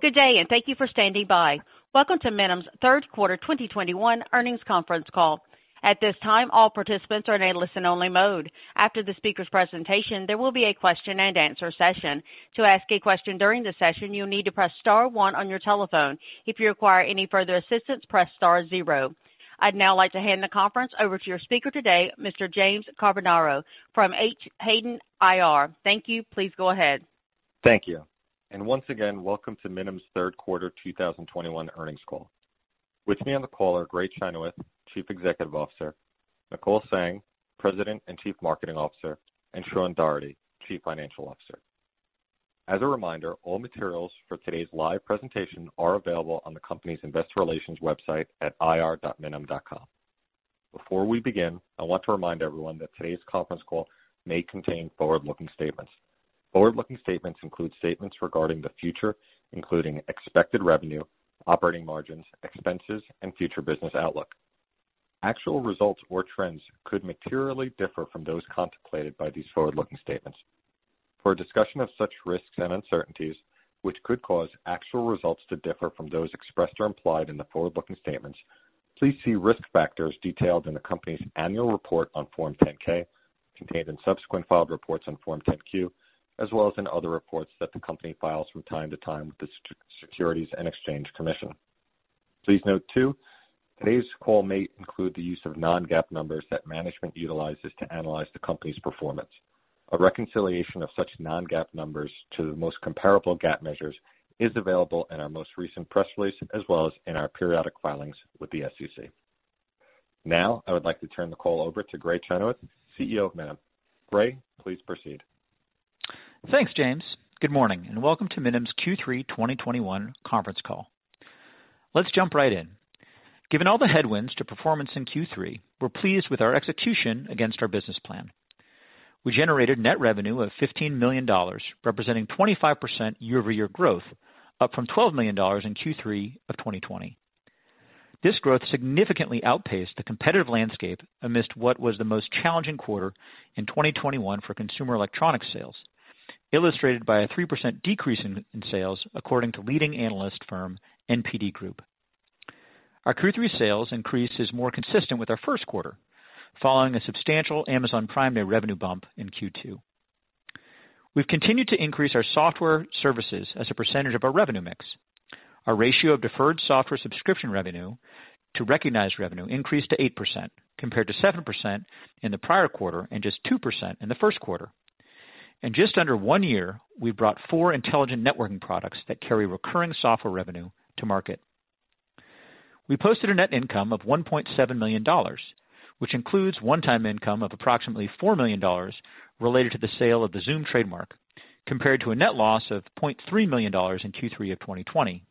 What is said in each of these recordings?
Good day, and thank you for standing by. Welcome to Minim's third quarter 2021 earnings conference call. At this time, all participants are in a listen-only mode. After the speaker's presentation, there will be a question-and-answer session. To ask a question during the session, you'll need to press star one on your telephone. If you require any further assistance, press star zero. I'd now like to hand the conference over to your speaker today, Mr. James Carbonaro from Hayden IR. Thank you. Please go ahead. Thank you. And once again, welcome to Minim's third quarter 2021 earnings call. With me on the call are Gray Chenoweth, Chief Executive Officer, Nicole Sang, President and Chief Marketing Officer, and Sean Doherty, Chief Financial Officer. As a reminder, all materials for today's live presentation are available on the company's investor relations website at ir.minim.com. Before we begin, I want to remind everyone that today's conference call may contain forward-looking statements. Forward-looking statements include statements regarding the future, including expected revenue, operating margins, expenses, and future business outlook. Actual results or trends could materially differ from those contemplated by these forward-looking statements. For a discussion of such risks and uncertainties, which could cause actual results to differ from those expressed or implied in the forward-looking statements, please see risk factors detailed in the company's annual report on Form 10-K, contained in subsequent filed reports on Form 10-Q, as well as in other reports that the company files from time to time with the Securities and Exchange Commission. Please note, too, today's call may include the use of non-GAAP numbers that management utilizes to analyze the company's performance. A reconciliation of such non-GAAP numbers to the most comparable GAAP measures is available in our most recent press release, as well as in our periodic filings with the SEC. Now, I would like to turn the call over to Gray Chenoweth, CEO of Minim. Gray, please proceed. Thanks, James. Good morning, and welcome to Minim's Q3 2021 conference call. Let's jump right in. Given all the headwinds to performance in Q3, we're pleased with our execution against our business plan. We generated net revenue of $15 million, representing 25% year-over-year growth, up from $12 million in Q3 of 2020. This growth significantly outpaced the competitive landscape amidst what was the most challenging quarter in 2021 for consumer electronics sales, illustrated by a 3% decrease in sales, according to leading analyst firm NPD Group. Our Q3 sales increase is more consistent with our first quarter, following a substantial Amazon Prime Day revenue bump in Q2. We've continued to increase our software services as a percentage of our revenue mix. Our ratio of deferred software subscription revenue to recognized revenue increased to 8%, compared to 7% in the prior quarter and just 2% in the first quarter. In just under 1 year, we've brought 4 intelligent networking products that carry recurring software revenue to market. We posted a net income of $1.7 million, which includes one-time income of approximately $4 million related to the sale of the Zoom trademark, compared to a net loss of $0.3 million in Q3 of 2020.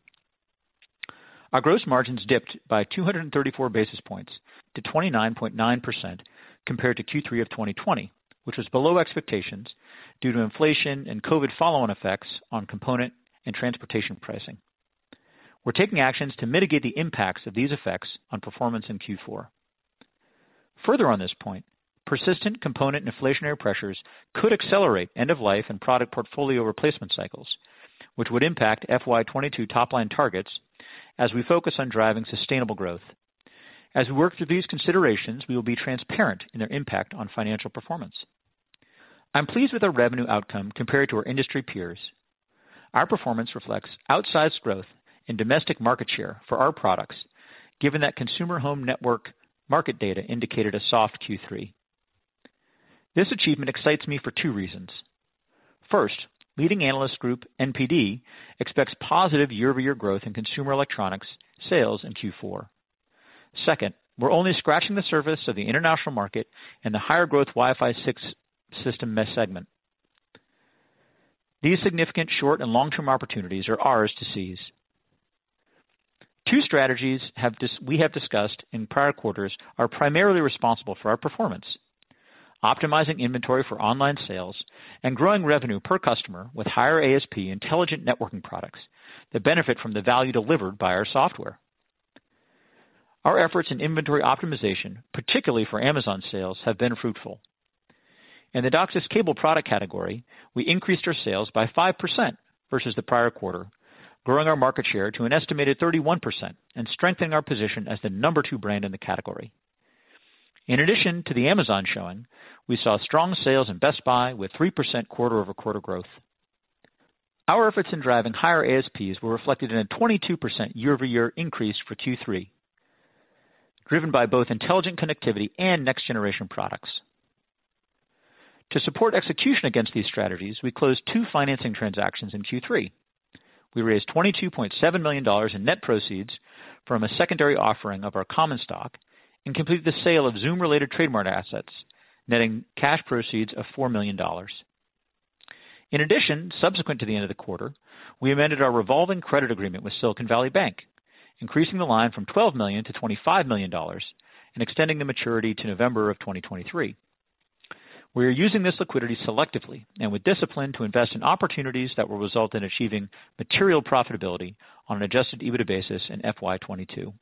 Our gross margins dipped by 234 basis points to 29.9% compared to Q3 of 2020, which was below expectations due to inflation and COVID follow-on effects on component and transportation pricing. We're taking actions to mitigate the impacts of these effects on performance in Q4. Further on this point, persistent component and inflationary pressures could accelerate end-of-life and product portfolio replacement cycles, which would impact FY22 top-line targets as we focus on driving sustainable growth. As we work through these considerations, we will be transparent in their impact on financial performance. I'm pleased with our revenue outcome compared to our industry peers. Our performance reflects outsized growth in domestic market share for our products, given that consumer home network market data indicated a soft Q3. This achievement excites me for 2 reasons. First, leading analyst group NPD expects positive year-over-year growth in consumer electronics sales in Q4. Second, we're only scratching the surface of the international market and the higher growth Wi-Fi 6 system mesh segment. These significant short and long-term opportunities are ours to seize. 2 strategies we have discussed in prior quarters are primarily responsible for our performance: optimizing inventory for online sales and growing revenue per customer with higher ASP intelligent networking products that benefit from the value delivered by our software. Our efforts in inventory optimization, particularly for Amazon sales, have been fruitful. In the DOCSIS cable product category, we increased our sales by 5% versus the prior quarter, growing our market share to an estimated 31% and strengthening our position as the number 2 brand in the category. In addition to the Amazon showing, we saw strong sales in Best Buy with 3% quarter-over-quarter growth. Our efforts in driving higher ASPs were reflected in a 22% year-over-year increase for Q3, driven by both intelligent connectivity and next-generation products. To support execution against these strategies, we closed 2 financing transactions in Q3. We raised $22.7 million in net proceeds from a secondary offering of our common stock and completed the sale of Zoom-related trademark assets, netting cash proceeds of $4 million. In addition, subsequent to the end of the quarter, we amended our revolving credit agreement with Silicon Valley Bank, increasing the line from $12 million to $25 million and extending the maturity to November of 2023. We are using this liquidity selectively and with discipline to invest in opportunities that will result in achieving material profitability on an adjusted EBITDA basis in FY22.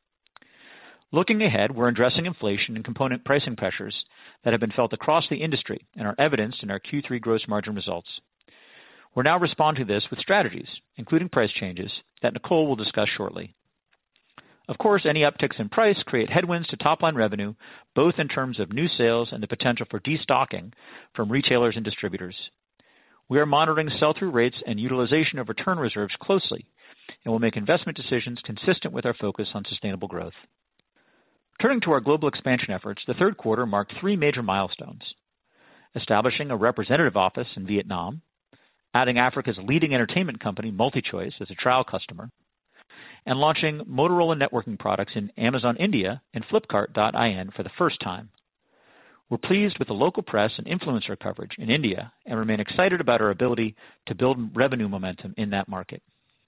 Looking ahead, we're addressing inflation and component pricing pressures that have been felt across the industry and are evidenced in our Q3 gross margin results. We're now responding to this with strategies, including price changes, that Nicole will discuss shortly. Of course, any upticks in price create headwinds to top-line revenue, both in terms of new sales and the potential for destocking from retailers and distributors. We are monitoring sell-through rates and utilization of return reserves closely, and will make investment decisions consistent with our focus on sustainable growth. Turning to our global expansion efforts, the third quarter marked 3 major milestones: establishing a representative office in Vietnam, adding Africa's leading entertainment company, MultiChoice, as a trial customer, and launching Motorola networking products in Amazon India and Flipkart.in for the first time. We're pleased with the local press and influencer coverage in India and remain excited about our ability to build revenue momentum in that market.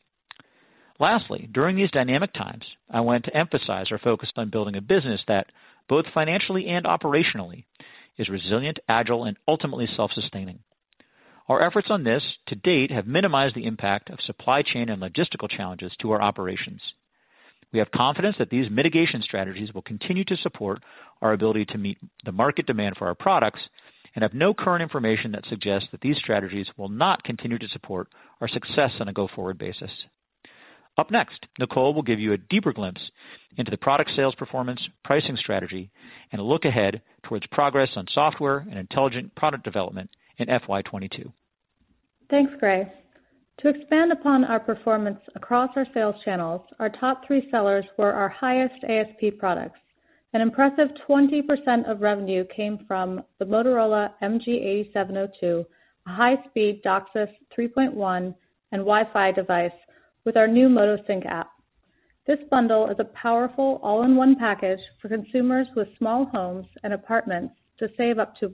Lastly, during these dynamic times, I want to emphasize our focus on building a business that, both financially and operationally, is resilient, agile, and ultimately self-sustaining. Our efforts on this, to date, have minimized the impact of supply chain and logistical challenges to our operations. We have confidence that these mitigation strategies will continue to support our ability to meet the market demand for our products, and have no current information that suggests that these strategies will not continue to support our success on a go-forward basis. Up next, Nicole will give you a deeper glimpse into the product sales performance, pricing strategy, and a look ahead towards progress on software and intelligent product development in FY22. Thanks, Gray. To expand upon our performance across our sales channels, our top 3 sellers were our highest ASP products. An impressive 20% of revenue came from the Motorola MG8702, a high-speed DOCSIS 3.1 and Wi-Fi device with our new MotoSync app. This bundle is a powerful all-in-one package for consumers with small homes and apartments to save up to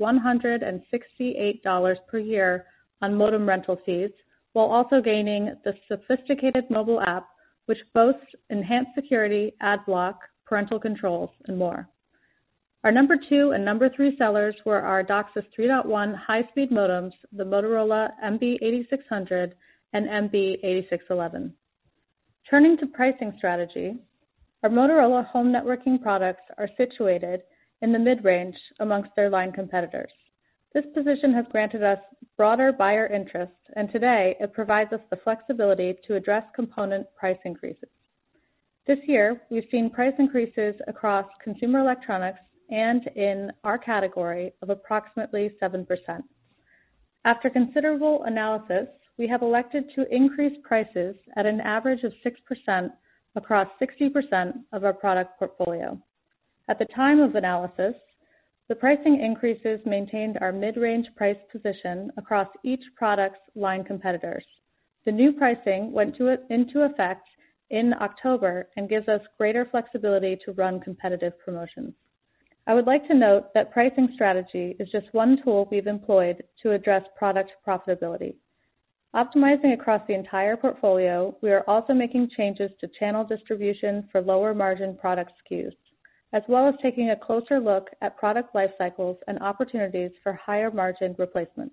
$168 per year on modem rental fees, while also gaining the sophisticated mobile app, which boasts enhanced security, ad block, parental controls, and more. Our number 2 and number 3 sellers were our DOCSIS 3.1 high-speed modems, the Motorola MB8600 and MB8611. Turning to pricing strategy, our Motorola home networking products are situated in the mid-range amongst their line competitors. This position has granted us broader buyer interest, and today it provides us the flexibility to address component price increases. This year, we've seen price increases across consumer electronics and in our category of approximately 7%. After considerable analysis, we have elected to increase prices at an average of 6% across 60% of our product portfolio. At the time of analysis, the pricing increases maintained our mid-range price position across each product's line competitors. The new pricing went into effect in October and gives us greater flexibility to run competitive promotions. I would like to note that pricing strategy is just one tool we've employed to address product profitability. Optimizing across the entire portfolio, we are also making changes to channel distribution for lower margin product SKUs, as well as taking a closer look at product life cycles and opportunities for higher margin replacement.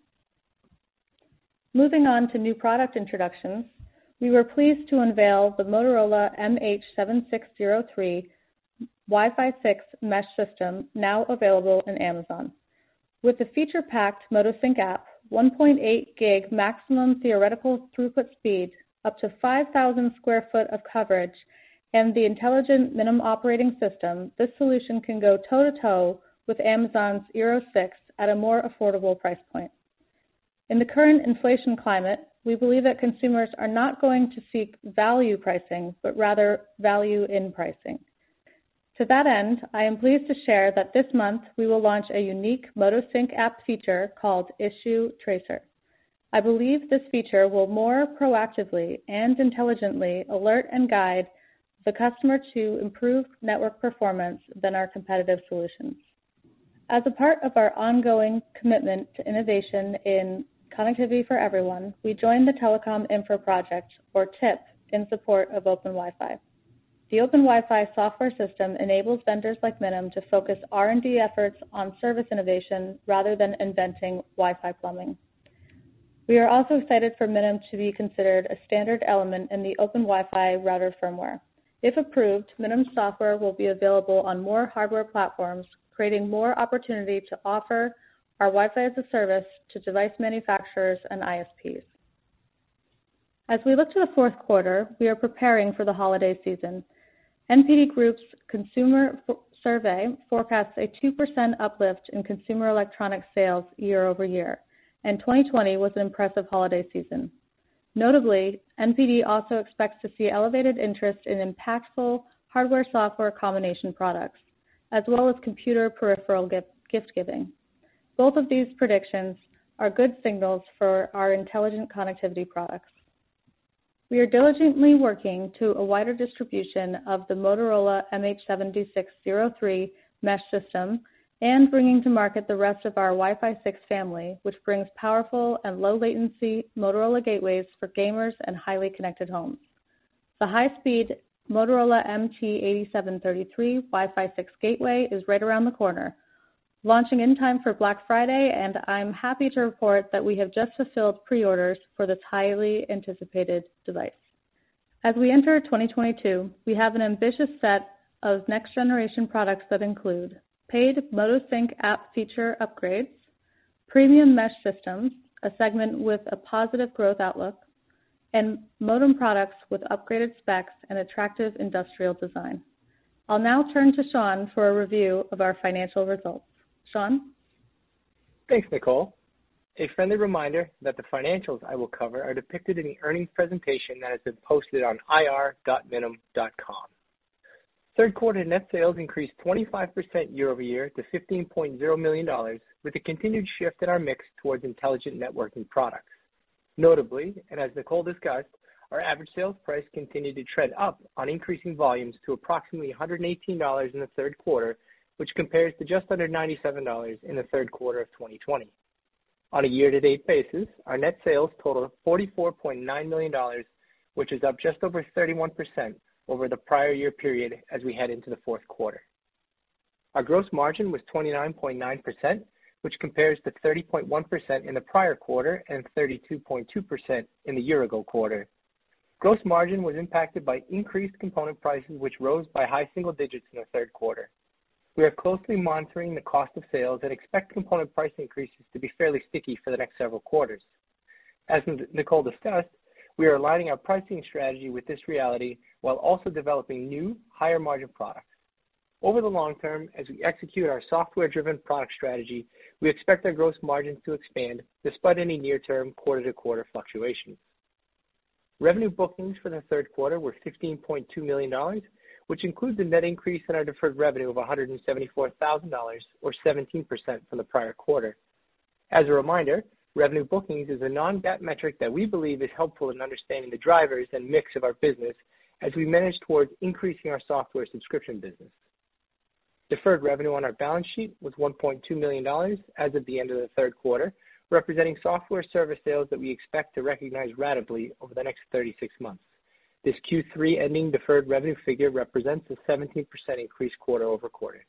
Moving on to new product introductions, we were pleased to unveil the Motorola MH7603 Wi-Fi 6 mesh system, now available in Amazon. With the feature-packed MotoSync app, 1.8 gig maximum theoretical throughput speed, up to 5,000 square foot of coverage, and the intelligent minimum operating system, this solution can go toe-to-toe with Amazon's Eero 6 at a more affordable price point. In the current inflation climate, we believe that consumers are not going to seek value pricing, but rather value in pricing. To that end, I am pleased to share that this month we will launch a unique MotoSync app feature called Issue Tracer. I believe this feature will more proactively and intelligently alert and guide the customer to improve network performance than our competitive solutions. As a part of our ongoing commitment to innovation in connectivity for everyone, we joined the Telecom Infra Project, or TIP, in support of Open Wi-Fi. The Open Wi-Fi software system enables vendors like Minim to focus R&D efforts on service innovation rather than inventing Wi-Fi plumbing. We are also excited for Minim to be considered a standard element in the Open Wi-Fi router firmware. If approved, Minim software will be available on more hardware platforms, creating more opportunity to offer our Wi-Fi as a service to device manufacturers and ISPs. As we look to the fourth quarter, we are preparing for the holiday season. NPD Group's consumer survey forecasts a 2% uplift in consumer electronics sales year over year, and 2020 was an impressive holiday season. Notably, NPD also expects to see elevated interest in impactful hardware-software combination products, as well as computer peripheral gift giving. Both of these predictions are good signals for our intelligent connectivity products. We are diligently working to a wider distribution of the Motorola MH7603 mesh system and bringing to market the rest of our Wi-Fi 6 family, which brings powerful and low-latency Motorola gateways for gamers and highly connected homes. The high-speed Motorola MT8733 Wi-Fi 6 gateway is right around the corner, launching in time for Black Friday, and I'm happy to report that we have just fulfilled pre-orders for this highly anticipated device. As we enter 2022, we have an ambitious set of next-generation products that include paid MotoSync app feature upgrades, premium mesh systems, a segment with a positive growth outlook, and modem products with upgraded specs and attractive industrial design. I'll now turn to Sean for a review of our financial results. Sean? Thanks, Nicole. A friendly reminder that the financials I will cover are depicted in the earnings presentation that has been posted on ir.minim.com. Third quarter net sales increased 25% year over year to $15.0 million, with a continued shift in our mix towards intelligent networking products. Notably, and as Nicole discussed, our average sales price continued to trend up on increasing volumes to approximately $118 in the third quarter, which compares to just under $97 in the third quarter of 2020. On a year-to-date basis, our net sales totaled $44.9 million, which is up just over 31% over the prior year period as we head into the fourth quarter. Our gross margin was 29.9%, which compares to 30.1% in the prior quarter and 32.2% in the year-ago quarter. Gross margin was impacted by increased component prices, which rose by high single digits in the third quarter. We are closely monitoring the cost of sales and expect component price increases to be fairly sticky for the next several quarters. As Nicole discussed, we are aligning our pricing strategy with this reality while also developing new, higher margin products. Over the long term, as we execute our software-driven product strategy, we expect our gross margins to expand despite any near-term quarter-to-quarter fluctuations. Revenue bookings for the third quarter were $15.2 million, which includes a net increase in our deferred revenue of $174,000, or 17% from the prior quarter. As a reminder, revenue bookings is a non-GAAP metric that we believe is helpful in understanding the drivers and mix of our business as we manage towards increasing our software subscription business. Deferred revenue on our balance sheet was $1.2 million as of the end of the third quarter, representing software service sales that we expect to recognize ratably over the next 36 months. This Q3 ending deferred revenue figure represents a 17% increase quarter over quarter.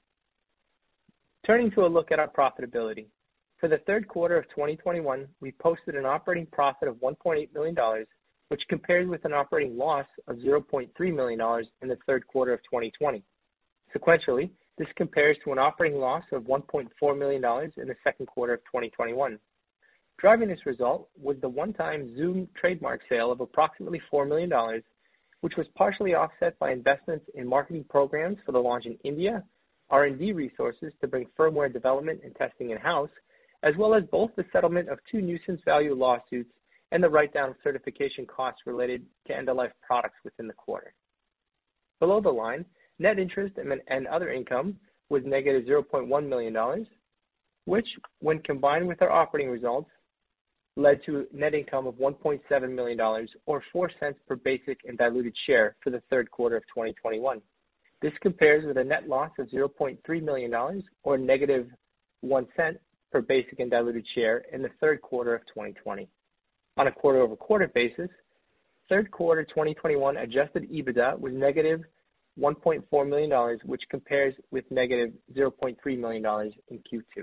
Turning to a look at our profitability. For the third quarter of 2021, we posted an operating profit of $1.8 million, which compares with an operating loss of $0.3 million in the third quarter of 2020. Sequentially, this compares to an operating loss of $1.4 million in the second quarter of 2021. Driving this result was the one-time Zoom trademark sale of approximately $4 million, which was partially offset by investments in marketing programs for the launch in India, R&D resources to bring firmware development and testing in-house, as well as both the settlement of 2 nuisance value lawsuits and the write-down of certification costs related to end-of-life products within the quarter. Below the line, net interest and other income was negative $0.1 million, which, when combined with our operating results, led to net income of $1.7 million or 4 cents per basic and diluted share for the third quarter of 2021. This compares with a net loss of $0.3 million or negative 1 cent per basic and diluted share in the third quarter of 2020. On a quarter-over-quarter basis, third quarter 2021 adjusted EBITDA was negative $1.4 million, which compares with negative $0.3 million in Q2.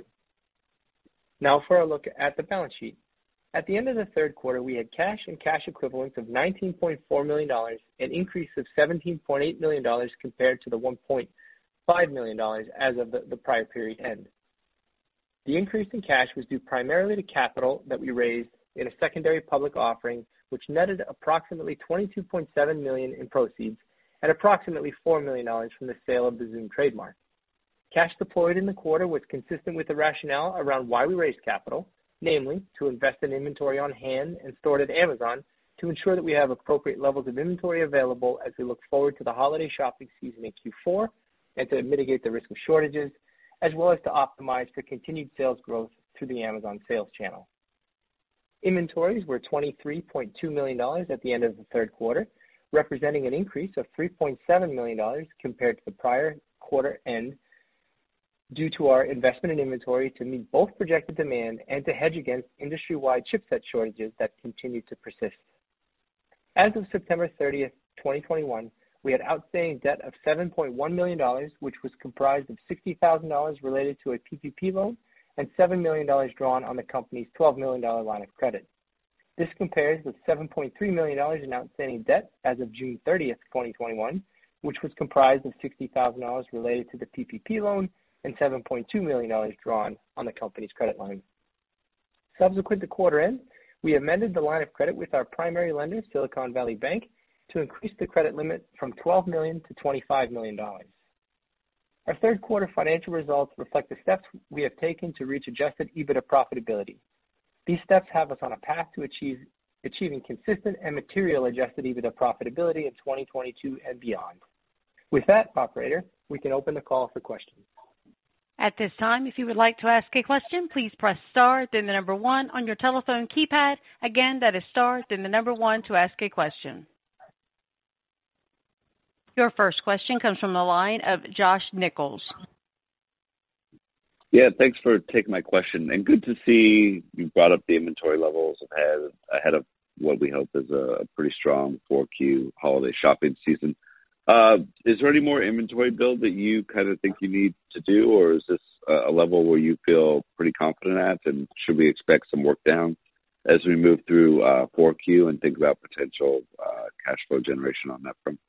Now for a look at the balance sheet. At the end of the third quarter, we had cash and cash equivalents of $19.4 million, an increase of $17.8 million compared to the $1.5 million as of the prior period end. The increase in cash was due primarily to capital that we raised in a secondary public offering, which netted approximately $22.7 million in proceeds and approximately $4 million from the sale of the Zoom trademark. Cash deployed in the quarter was consistent with the rationale around why we raised capital, namely to invest in inventory on hand and stored at Amazon to ensure that we have appropriate levels of inventory available as we look forward to the holiday shopping season in Q4 and to mitigate the risk of shortages, as well as to optimize for continued sales growth through the Amazon sales channel. Inventories were $23.2 million at the end of the third quarter, representing an increase of $3.7 million compared to the prior quarter end due to our investment in inventory to meet both projected demand and to hedge against industry-wide chipset shortages that continue to persist. As of September 30th, 2021, we had outstanding debt of $7.1 million, which was comprised of $60,000 related to a PPP loan and $7 million drawn on the company's $12 million line of credit. This compares with $7.3 million in outstanding debt as of June 30th, 2021, which was comprised of $60,000 related to the PPP loan and $7.2 million drawn on the company's credit line. Subsequent to quarter end, we amended the line of credit with our primary lender, Silicon Valley Bank, to increase the credit limit from $12 million to $25 million. Our third quarter financial results reflect the steps we have taken to reach adjusted EBITDA profitability. These steps have us on a path to achieving consistent and material adjusted EBITDA profitability in 2022 and beyond. With that, operator, we can open the call for questions. At this time, if you would like to ask a question, please press star, then the number 1 on your telephone keypad. Again, that is star, then the number 1 to ask a question. Your first question comes from the line of Josh Nichols. Yeah, thanks for taking my question. And good to see you brought up the inventory levels ahead of what we hope is a pretty strong 4Q holiday shopping season. Is there any more inventory build that you kind of think you need to do, or is this a level where you feel pretty confident at? And should we expect some work down as we move through 4Q and think about potential cash flow generation on that front?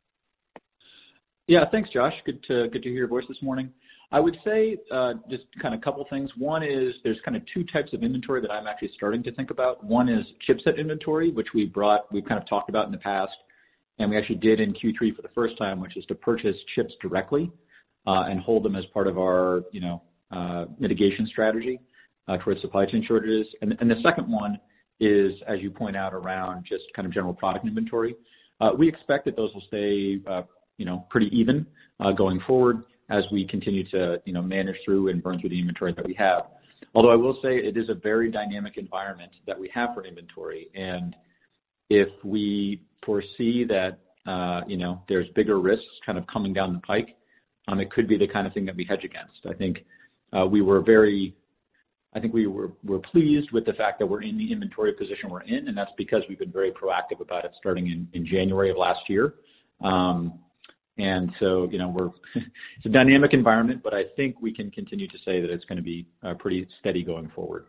Yeah, thanks, Josh. Good to hear your voice this morning. I would say just kind of a couple things. One is there's kind of 2 types of inventory that I'm actually starting to think about. One is chipset inventory, which we've kind of talked about in the past, and we actually did in Q3 for the first time, which is to purchase chips directly and hold them as part of our mitigation strategy towards supply chain shortages. And the second one is, as you point out, around just kind of general product inventory. We expect that those will stay pretty even going forward as we continue to manage through and burn through the inventory that we have. Although I will say it is a very dynamic environment that we have for inventory, and if we foresee that there's bigger risks kind of coming down the pike, it could be the kind of thing that we hedge against. I think we were pleased with the fact that we're in the inventory position we're in, and that's because we've been very proactive about it starting in January of last year. And so, it's a dynamic environment, but I think we can continue to say that it's going to be pretty steady going forward.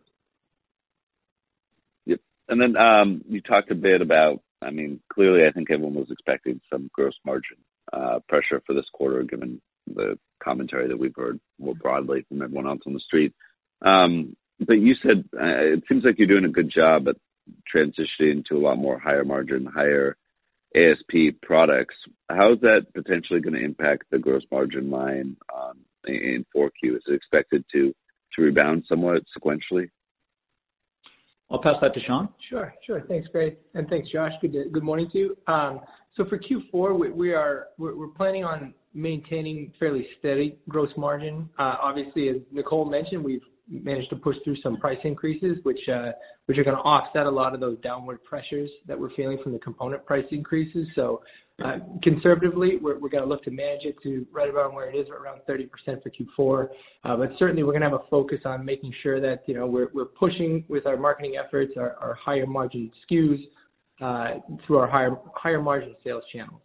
Yep. And then you talked a bit about, clearly I think everyone was expecting some gross margin pressure for this quarter, given the commentary that we've heard more broadly from everyone else on the street. But you said it seems like you're doing a good job at transitioning to a lot more higher margin, higher ASP products. How is that potentially going to impact the gross margin line in 4Q? Is it expected to rebound somewhat sequentially? I'll pass that to Sean. Sure. Thanks, Gray, and thanks, Josh. Good morning to you. So for Q4, we're planning on maintaining fairly steady gross margin. Obviously, as Nicole mentioned, we've managed to push through some price increases, which are going to offset a lot of those downward pressures that we're feeling from the component price increases. So conservatively, we're going to look to manage it to right around where it is, around 30% for Q4. But certainly, we're going to have a focus on making sure that we're pushing with our marketing efforts, our higher margin SKUs through our higher margin sales channels.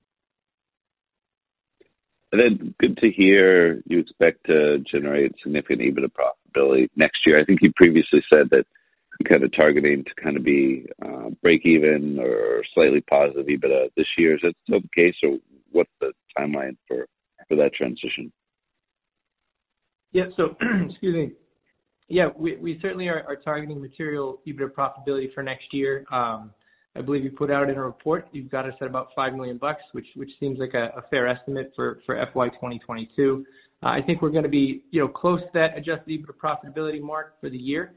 And then good to hear you expect to generate significant EBITDA profitability next year. I think you previously said that you're kind of targeting to kind of be break even or slightly positive EBITDA this year. Is that still the case, or what's the timeline for that transition? Yeah, so, excuse me. Yeah, we certainly are targeting material EBITDA profitability for next year. I believe you put out in a report, you've got us at about $5 million, which seems like a fair estimate for FY 2022. I think we're going to be, close to that adjusted EBITDA profitability mark for the year.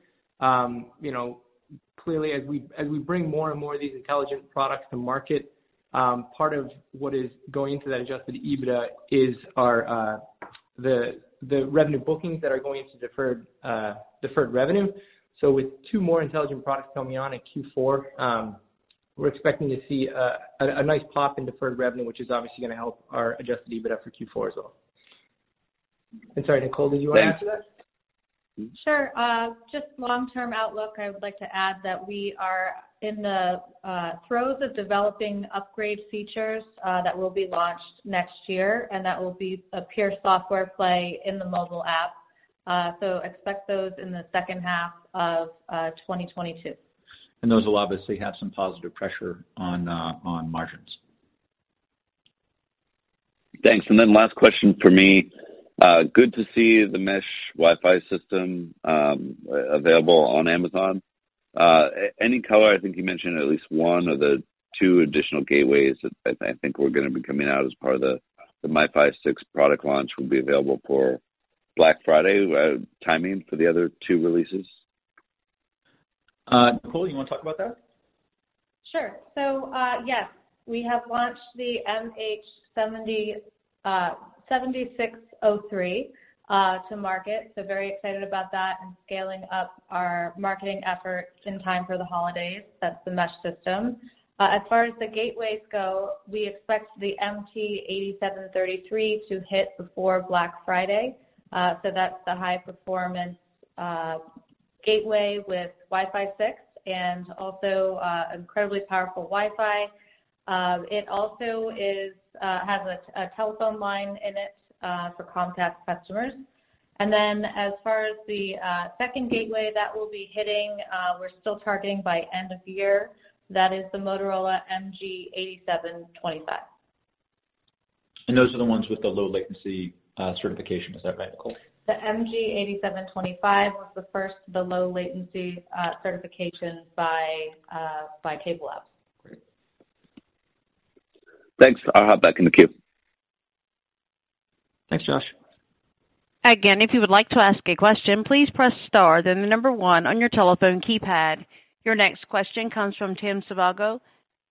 Clearly as we bring more and more of these intelligent products to market, part of what is going into that adjusted EBITDA is our the revenue bookings that are going into deferred revenue. So with 2 more intelligent products coming on in Q4, we're expecting to see a nice pop in deferred revenue, which is obviously going to help our adjusted EBITDA for Q4 as well. And sorry, Nicole, did you want to answer that? Sure. Just long-term outlook, I would like to add that we are in the throes of developing upgrade features that will be launched next year, and that will be a pure software play in the mobile app. So expect those in the second half of 2022. And those will obviously have some positive pressure on margins. Thanks. And then last question for me. Good to see the mesh Wi-Fi system available on Amazon. Any color? I think you mentioned at least one of the 2 additional gateways that I think we're going to be coming out as part of the MiFi 6 product launch will be available for Black Friday. Timing for the other 2 releases? Nicole, you want to talk about that? Sure. So, yes, we have launched the MH7603 to market. So very excited about that and scaling up our marketing efforts in time for the holidays. That's the mesh system. As far as the gateways go, we expect the MT8733 to hit before Black Friday. So that's the high performance gateway with Wi-Fi 6 and also incredibly powerful Wi-Fi. It also has a telephone line in it for Comcast customers. And then as far as the second gateway that will be hitting, we're still targeting by end of year. That is the Motorola MG8725. And those are the ones with the low latency certification. Is that right, Nicole? The MG8725 was the first, the low latency certification by CableLabs. Great. Thanks. I'll hop back in the queue. Thanks, Josh. Again, if you would like to ask a question, please press star, then the number 1 on your telephone keypad. Your next question comes from Tim Savago.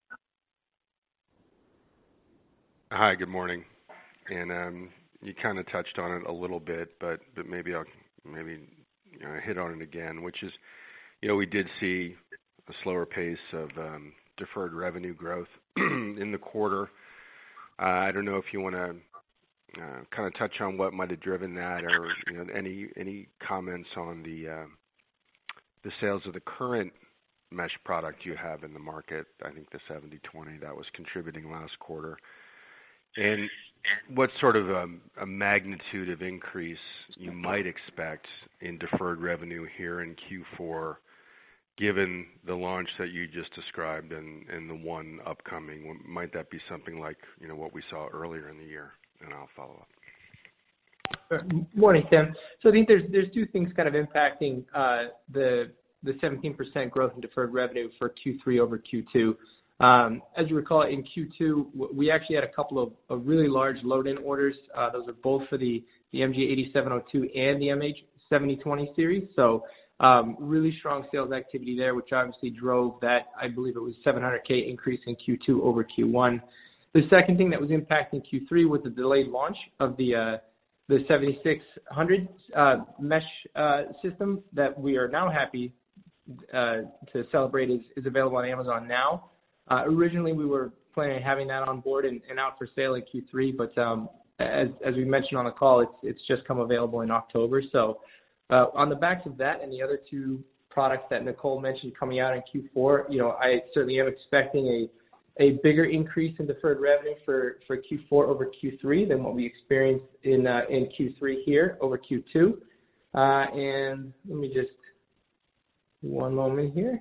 Hi, good morning. And you kind of touched on it a little bit, but maybe I'll hit on it again, which is, we did see a slower pace of deferred revenue growth in the quarter. I don't know if you want to kind of touch on what might have driven that, or any comments on the sales of the current mesh product you have in the market. I think the 7020 that was contributing last quarter, and what sort of a magnitude of increase you might expect in deferred revenue here in Q4, given the launch that you just described and the one upcoming. Might that be something like what we saw earlier in the year? And I'll follow up. Morning, Tim. So I think there's two things kind of impacting the 17% growth in deferred revenue for Q3 over Q2. As you recall, in Q2, we actually had a couple of really large load-in orders. Those are both for the MG8702 and the MH7020 series. So really strong sales activity there, which obviously drove that, I believe it was $700K increase in Q2 over Q1. The second thing that was impacting Q3 was the delayed launch of the 7600 mesh system that we are now happy to celebrate is available on Amazon now. Originally, we were planning on having that on board and out for sale in Q3, but as we mentioned on the call, it's just come available in October. So on the backs of that and the other two products that Nicole mentioned coming out in Q4, I certainly am expecting a bigger increase in deferred revenue for Q4 over Q3 than what we experienced in Q3 here over Q2. And let me just one moment here.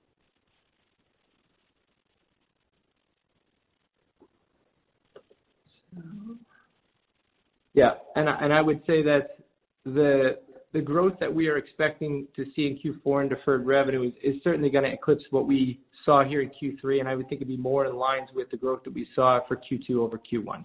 Yeah, and I would say that the growth that we are expecting to see in Q4 in deferred revenue is certainly going to eclipse what we saw here in Q3, and I would think it'd be more in lines with the growth that we saw for Q2 over Q1.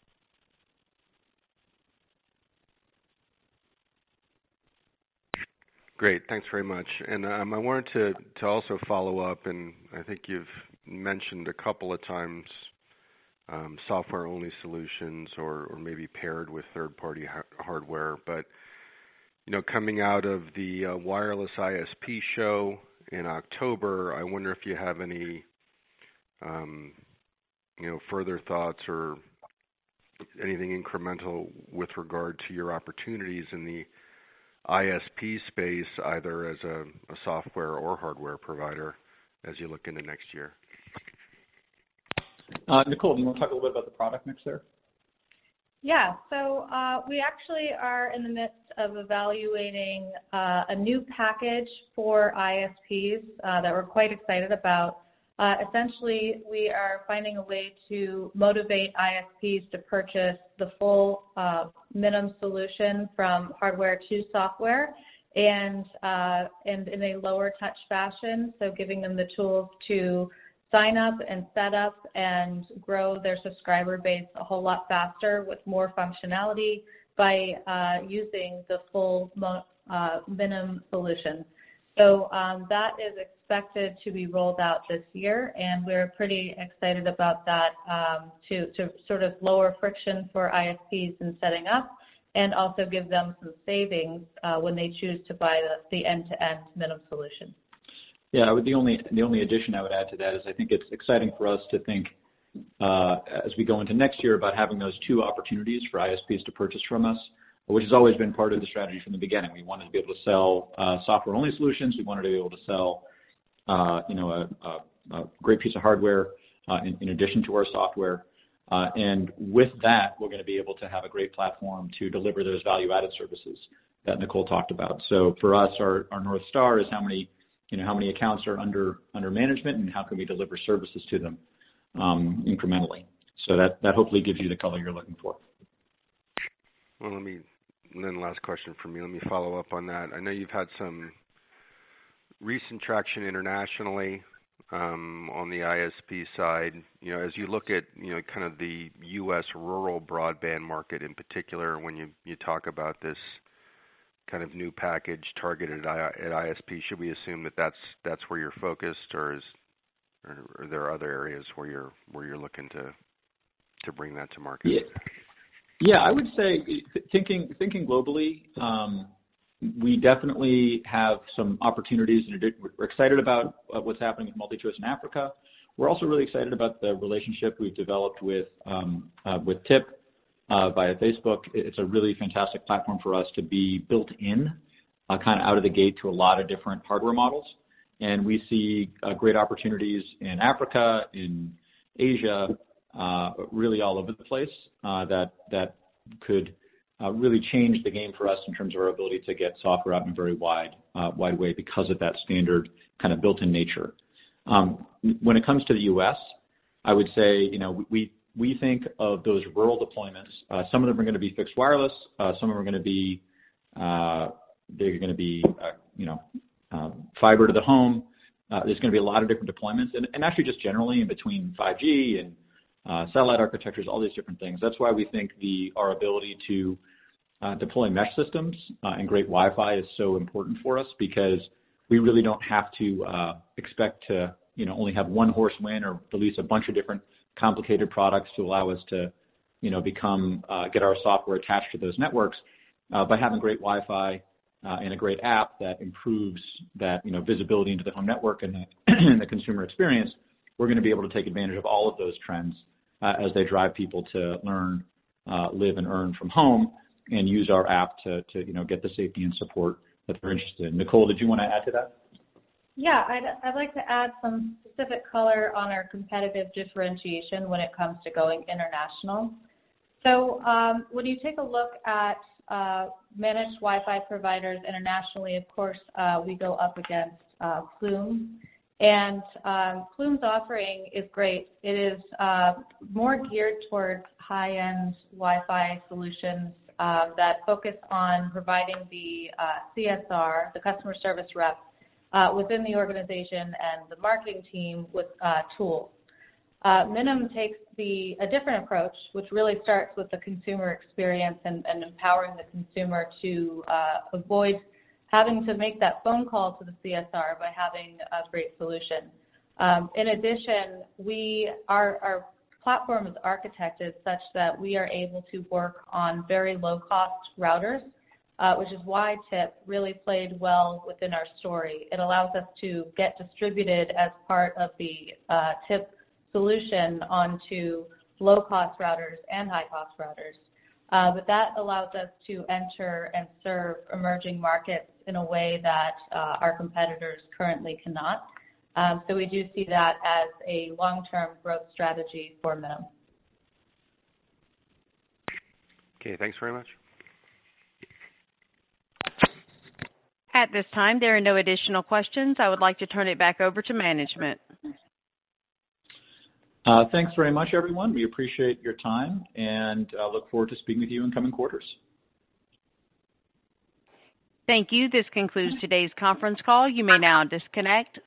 Great, thanks very much. And I wanted to also follow up, and I think you've mentioned a couple of times software-only solutions or maybe paired with third-party hardware. But, coming out of the Wireless ISP show in October, I wonder if you have any, further thoughts or anything incremental with regard to your opportunities in the ISP space, either as a software or hardware provider, as you look into next year. Nicole, do you want to talk a little bit about the product mix there? Yeah, so we actually are in the midst of evaluating a new package for ISPs that we're quite excited about. Essentially, we are finding a way to motivate ISPs to purchase the full Minim solution from hardware to software and in a lower touch fashion, so giving them the tools to sign up and set up and grow their subscriber base a whole lot faster with more functionality by using the full Minim solution. So that is expected to be rolled out this year, and we're pretty excited about that to sort of lower friction for ISPs in setting up and also give them some savings when they choose to buy the end-to-end Minim solution. Yeah, the only addition I would add to that is I think it's exciting for us to think as we go into next year about having those two opportunities for ISPs to purchase from us, which has always been part of the strategy from the beginning. We wanted to be able to sell software-only solutions. We wanted to be able to sell, a great piece of hardware in addition to our software. And with that, we're going to be able to have a great platform to deliver those value-added services that Nicole talked about. So for us, our North Star is how many accounts are under management and how can we deliver services to them incrementally. So that hopefully gives you the color you're looking for. Well, and then last question from me. Let me follow up on that. I know you've had some recent traction internationally on the ISP side. As you look at kind of the U.S. rural broadband market in particular, when you talk about this kind of new package targeted at ISP, should we assume that that's where you're focused, or are there other areas where you're looking to bring that to market? Yeah, I would say thinking globally, we definitely have some opportunities. We're excited about what's happening with MultiChoice in Africa. We're also really excited about the relationship we've developed with TIP via Facebook. It's a really fantastic platform for us to be built in kind of out of the gate to a lot of different hardware models. And we see great opportunities in Africa, in Asia, really all over the place that could really change the game for us in terms of our ability to get software out in a very wide way because of that standard kind of built-in nature. When it comes to the U.S., I would say, we think of those rural deployments. Some of them are going to be fixed wireless. Some of them are going to be fiber to the home. There's going to be a lot of different deployments, and actually just generally in between 5G and satellite architectures, all these different things. That's why we think our ability to deploy mesh systems and great Wi-Fi is so important for us, because we really don't have to expect to only have one horse win or release a bunch of different complicated products to allow us to get our software attached to those networks. By having great Wi-Fi and a great app that improves that visibility into the home network and the consumer experience, we're going to be able to take advantage of all of those trends as they drive people to learn, live, and earn from home, and use our app to get the safety and support that they're interested in. Nicole, did you want to add to that? Yeah, I'd like to add some specific color on our competitive differentiation when it comes to going international. So when you take a look at managed Wi-Fi providers internationally, of course, we go up against Plume. And Plume's offering is great. It is more geared towards high-end Wi-Fi solutions that focus on providing the CSR, the customer service rep, within the organization and the marketing team with tools. Minim takes a different approach, which really starts with the consumer experience and empowering the consumer to avoid having to make that phone call to the CSR by having a great solution. In addition, our platform is architected such that we are able to work on very low-cost routers, which is why TIP really played well within our story. It allows us to get distributed as part of the TIP solution onto low-cost routers and high-cost routers. But that allows us to enter and serve emerging markets in a way that our competitors currently cannot. So we do see that as a long-term growth strategy for Minim. Okay, thanks very much. At this time, there are no additional questions. I would like to turn it back over to management. Thanks very much, everyone. We appreciate your time and look forward to speaking with you in coming quarters. Thank you. This concludes today's conference call. You may now disconnect.